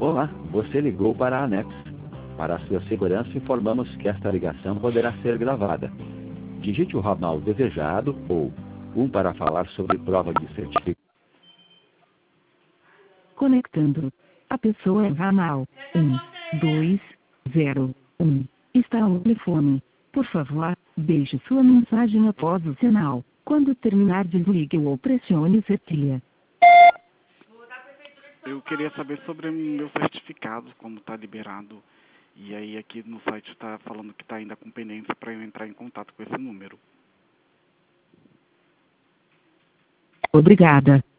Olá, você ligou para a Anex. Para a sua segurança, informamos que esta ligação poderá ser gravada. Digite o ramal desejado ou 1 para falar sobre prova de certificado. Conectando. A pessoa é ramal 1201. Está ao telefone. Por favor, deixe sua mensagem após o sinal. Quando terminar, desligue ou pressione setilha. Eu queria saber sobre o meu certificado, como está liberado. E aí aqui no site está falando que está ainda com pendência para eu entrar em contato com esse número. Obrigada.